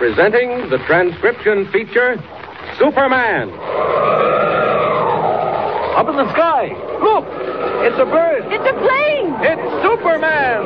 presenting the transcription feature, Superman. Up in the sky. Look, it's a bird. It's a plane. It's Superman.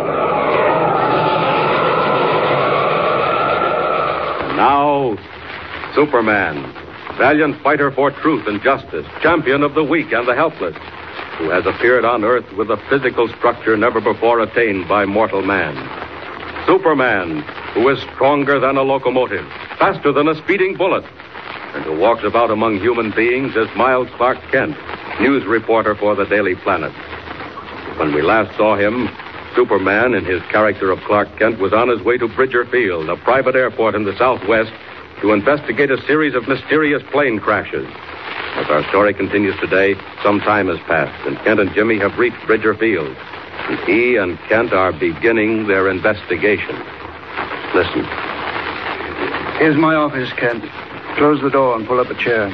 Now, Superman, valiant fighter for truth and justice, champion of the weak and the helpless, who has appeared on Earth with a physical structure never before attained by mortal man. Superman, who is stronger than a locomotive, faster than a speeding bullet, and who walks about among human beings as Miles Clark Kent, news reporter for the Daily Planet. When we last saw him, Superman, in his character of Clark Kent, was on his way to Bridger Field, a private airport in the Southwest, to investigate a series of mysterious plane crashes. As our story continues today, some time has passed, and Kent and Jimmy have reached Bridger Field. And he and Kent are beginning their investigation. Listen. Here's my office, Kent. Close the door and pull up a chair.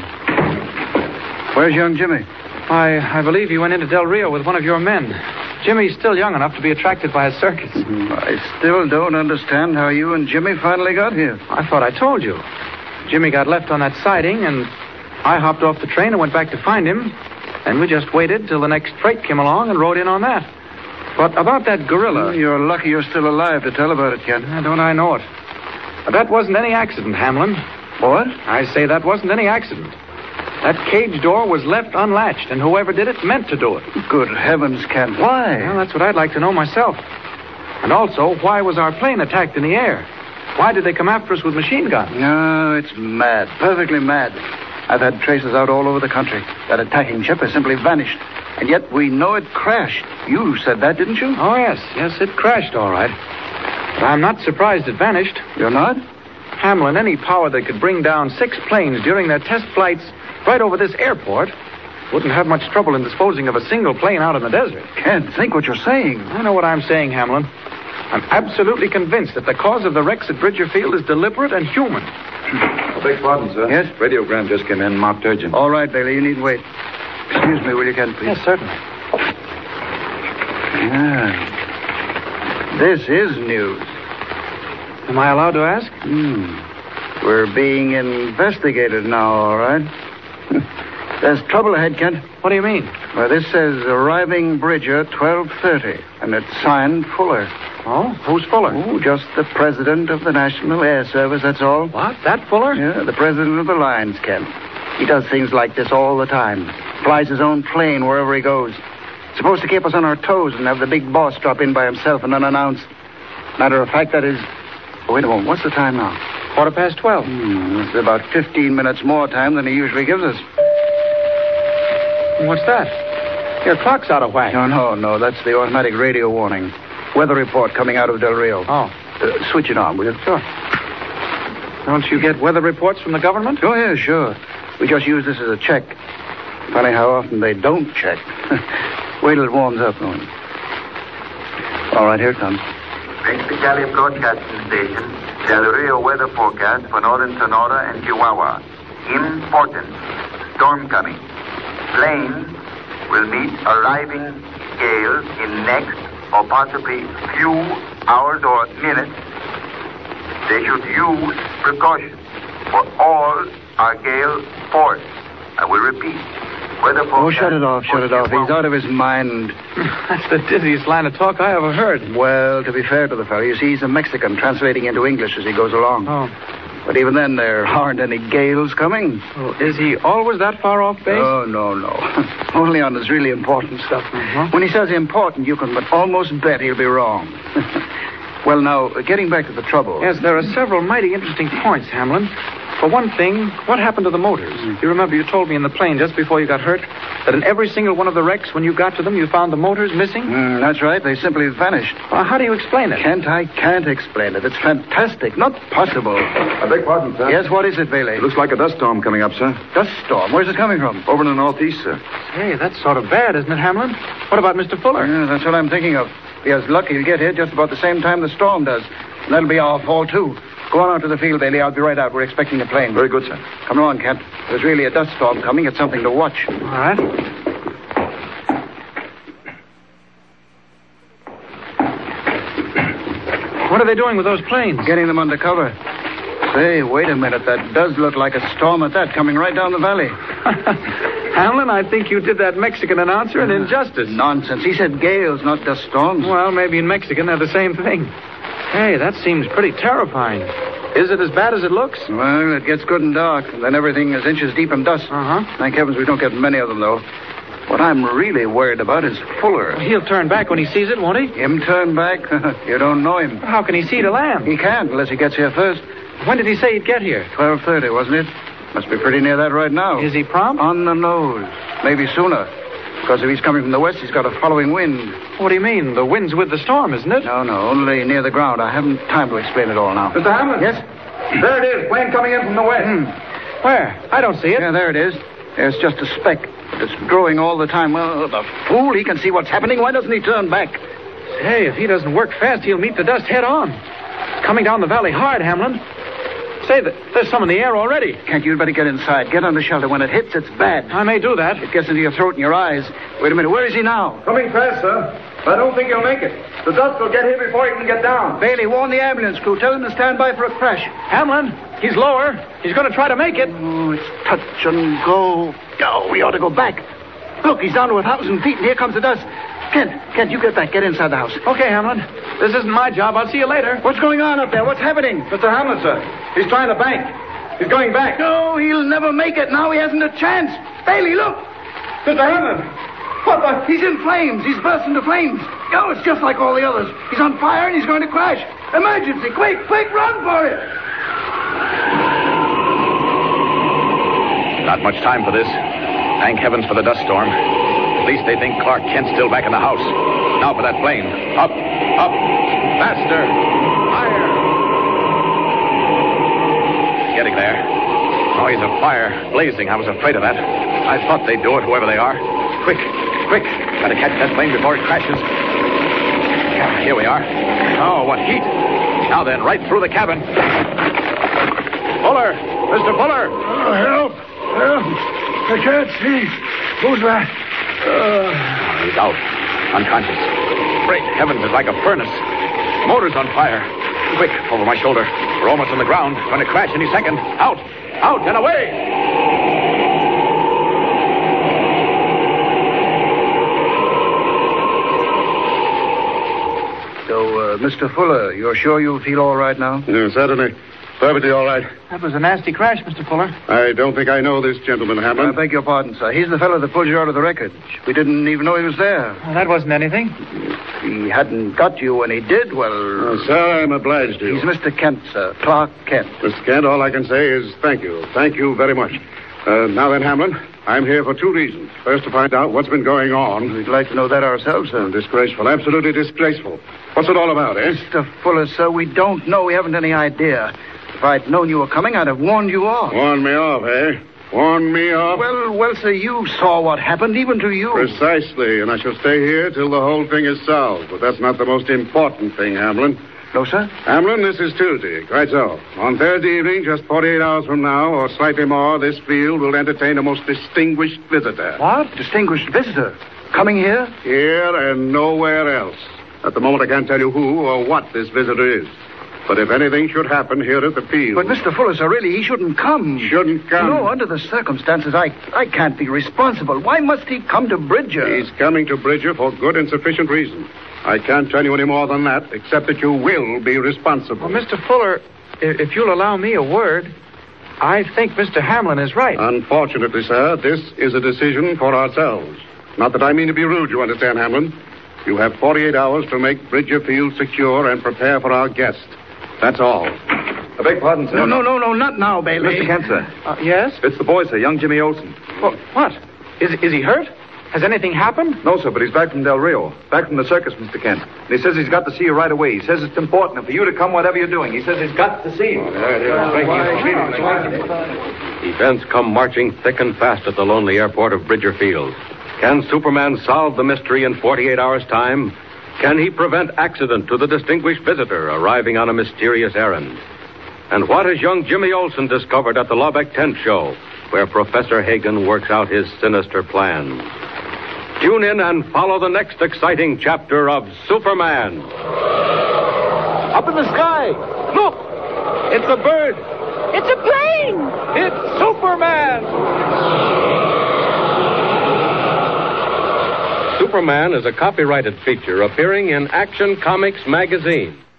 Where's young Jimmy? I believe he went into Del Rio with one of your men. Jimmy's still young enough to be attracted by a circus. I still don't understand how you and Jimmy finally got here. I thought I told you. Jimmy got left on that siding, and I hopped off the train and went back to find him. And we just waited till the next freight came along and rode in on that. But about that gorilla... You're lucky you're still alive to tell about it, Kent. Don't I know it. That wasn't any accident, Hamlin. What? I say that wasn't any accident. That cage door was left unlatched, and whoever did it meant to do it. Good heavens, Kent. Why? Well, that's what I'd like to know myself. And also, why was our plane attacked in the air? Why did they come after us with machine guns? No, it's mad. Perfectly mad. I've had traces out all over the country. That attacking ship has simply vanished. And yet we know it crashed. You said that, didn't you? Oh, yes. Yes, it crashed, all right. But I'm not surprised it vanished. You're not? Hamlin, any power that could bring down 6 planes during their test flights right over this airport wouldn't have much trouble in disposing of a single plane out in the desert. Can't think what you're saying. I know what I'm saying, Hamlin. I'm absolutely convinced that the cause of the wrecks at Bridger Field is deliberate and human. I beg pardon, sir. Yes? Radiogram just came in, marked urgent. All right, Bailey, you needn't wait. Excuse me, will you, Kent, please? Yes, certainly. Yeah. This is news. Am I allowed to ask? We're being investigated now, all right? There's trouble ahead, Kent. What do you mean? Well, this says arriving Bridger 12:30, and it's signed Fuller. Oh? Who's Fuller? Oh, just the president of the National Air Service, that's all. What? That Fuller? Yeah, the president of the lines, Kent. He does things like this all the time. Flies his own plane wherever he goes. Supposed to keep us on our toes and have the big boss drop in by himself and unannounced. Matter of fact, that is... Oh, wait a moment. What's the time now? 12:15. It's about 15 minutes more time than he usually gives us. What's that? Your clock's out of whack. No. That's the automatic radio warning. Weather report coming out of Del Rio. Oh. Switch it on, will you? Sure. Don't you get weather reports from the government? Oh, yeah, sure. We just use this as a check. Funny how often they don't check. Wait till it warms up. All right, here it comes. Mexicali Broadcasting Station, Del Rio weather forecast for northern Sonora and Chihuahua. Important. Storm coming. Plane will meet arriving gales in next or possibly few hours or minutes. They should use precaution for all are gale force. I will repeat. Weather forecast. Oh, shut it off. He's out of his mind. That's the dizziest line of talk I ever heard. Well, to be fair to the fellow, you see, he's a Mexican translating into English as he goes along. Oh. But even then, there aren't any gales coming. Oh, is he always that far off base? Oh, no. Only on this really important stuff. When he says important, you can almost bet he'll be wrong. Well, now, getting back to the trouble. Yes, there are several mighty interesting points, Hamlin. For one thing, what happened to the motors? You remember you told me in the plane just before you got hurt that in every single one of the wrecks, when you got to them, you found the motors missing? That's right. They simply vanished. Well, how do you explain it? Kent, I can't explain it. It's fantastic. Not possible. I beg pardon, sir. Yes, what is it, Bailey? It looks like a dust storm coming up, sir. Dust storm? Where's it coming from? Over in the northeast, sir. Hey, that's sort of bad, isn't it, Hamlin? What about Mr. Fuller? Yeah, that's what I'm thinking of. He has luck he'll get here just about the same time the storm does. And that'll be our fault, too. Go on out to the field, Bailey. I'll be right out. We're expecting a plane. Very good, sir. Come along, Kent. There's really a dust storm coming. It's something to watch. All right. What are they doing with those planes? Getting them under cover. Say, wait a minute. That does look like a storm at that, coming right down the valley. Hamlin, I think you did that Mexican announcer an injustice. Nonsense. He said gales, not dust storms. Well, maybe in Mexican they're the same thing. Hey, that seems pretty terrifying. Is it as bad as it looks? Well, it gets good and dark, and then everything is inches deep in dust. Uh-huh. Thank heavens we don't get many of them, though. What I'm really worried about is Fuller. He'll turn back when he sees it, won't he? Him turn back? You don't know him. How can he see to land? He can't unless he gets here first. When did he say he'd get here? 12:30, wasn't it? Must be pretty near that right now. Is he prompt? On the nose. Maybe sooner. Because if he's coming from the west, he's got a following wind. What do you mean? The wind's with the storm, isn't it? No, only near the ground. I haven't time to explain it all now. Mr. Hamlin? Yes? There it is. Plane coming in from the west. Where? I don't see it. Yeah, there it is. There's just a speck. It's growing all the time. Well, the fool, he can see what's happening. Why doesn't he turn back? Hey, if he doesn't work fast, he'll meet the dust head on. It's coming down the valley hard, Hamlin. Say, there's some in the air already. Kent, you'd better get inside. Get under shelter. When it hits, it's bad. I may do that. It gets into your throat and your eyes. Wait a minute. Where is he now? Coming fast, sir. I don't think he'll make it. The dust will get here before he can get down. Bailey, warn the ambulance crew. Tell them to stand by for a crash. Hamlin, he's lower. He's going to try to make it. Oh, it's touch and go. Oh, we ought to go back. Look, he's down to 1,000 feet, and here comes the dust. Kent, you get back. Get inside the house. Okay, Hamlin. This isn't my job. I'll see you later. What's going on up there? What's happening? Mr. Hamlin, sir. He's trying to bank. He's going back. No, he'll never make it. Now he hasn't a chance. Bailey, look. Mr. Hamlin. What the? He's in flames. He's burst into flames. Oh, it's just like all the others. He's on fire and he's going to crash. Emergency. Quick, run for it. Not much time for this. Thank heavens for the dust storm. At least they think Clark Kent's still back in the house. Now for that plane. Up, faster, higher. Getting there. Oh, he's afire, blazing. I was afraid of that. I thought they'd do it, whoever they are. Quick. Gotta catch that plane before it crashes. Yeah, here we are. Oh, what heat. Now then, right through the cabin. Fuller! Mr. Fuller! Help! I can't see. Who's that? He's out. Unconscious. Great heavens, it's like a furnace. Motor's on fire. Quick, over my shoulder. We're almost on the ground. Going to crash any second. Out, and away! So, Mr. Fuller, you're sure you'll feel all right now? Certainly. Perfectly all right. That was a nasty crash, Mr. Fuller. I don't think I know this gentleman, I Hamlin. beg your pardon, sir. He's the fellow that pulled you out of the wreckage. We didn't even know he was there. Well, that wasn't anything. He hadn't got you when he did, well... Sir, I'm obliged to you. He's Mr. Kent, sir. Clark Kent. Mr. Kent, all I can say is thank you. Thank you very much. Now then, Hamlin, I'm here for two reasons. First, to find out what's been going on. We'd like to know that ourselves, sir. Disgraceful. Absolutely disgraceful. What's it all about, eh? Mr. Fuller, sir, we don't know. We haven't any idea. If I'd known you were coming, I'd have warned you off. Warn me off, eh? Warn me off? Well, sir, you saw what happened, even to you. Precisely, and I shall stay here till the whole thing is solved. But that's not the most important thing, Hamlin. No, sir? Hamlin, this is Tuesday. Quite so. On Thursday evening, just 48 hours from now, or slightly more, this field will entertain a most distinguished visitor. What? Distinguished visitor? Coming here? Here and nowhere else. At the moment, I can't tell you who or what this visitor is. But if anything should happen here at the field... But, Mr. Fuller, sir, really, he shouldn't come. Shouldn't come? No, under the circumstances, I can't be responsible. Why must he come to Bridger? He's coming to Bridger for good and sufficient reason. I can't tell you any more than that, except that you will be responsible. Well, Mr. Fuller, if you'll allow me a word, I think Mr. Hamlin is right. Unfortunately, sir, this is a decision for ourselves. Not that I mean to be rude, you understand, Hamlin. You have 48 hours to make Bridger Field secure and prepare for our guest. That's all. I beg pardon, sir. No, not now, Bailey. Mr. Kent, sir. Yes? It's the boy, sir, young Jimmy Olsen. Well, what? Is he hurt? Has anything happened? No, sir, but he's back from Del Rio. Back from the circus, Mr. Kent. And he says he's got to see you right away. He says it's important for you to come whatever you're doing. He says he's got to see you. Events come marching thick and fast at the lonely airport of Bridger Field. Can Superman solve the mystery in 48 hours' time? Can he prevent accident to the distinguished visitor arriving on a mysterious errand? And what has young Jimmy Olsen discovered at the Lubbock Tent Show, where Professor Hagen works out his sinister plans? Tune in and follow the next exciting chapter of Superman. Up in the sky! Look! It's a bird! It's a plane! It's Superman! Superman is a copyrighted feature appearing in Action Comics magazine.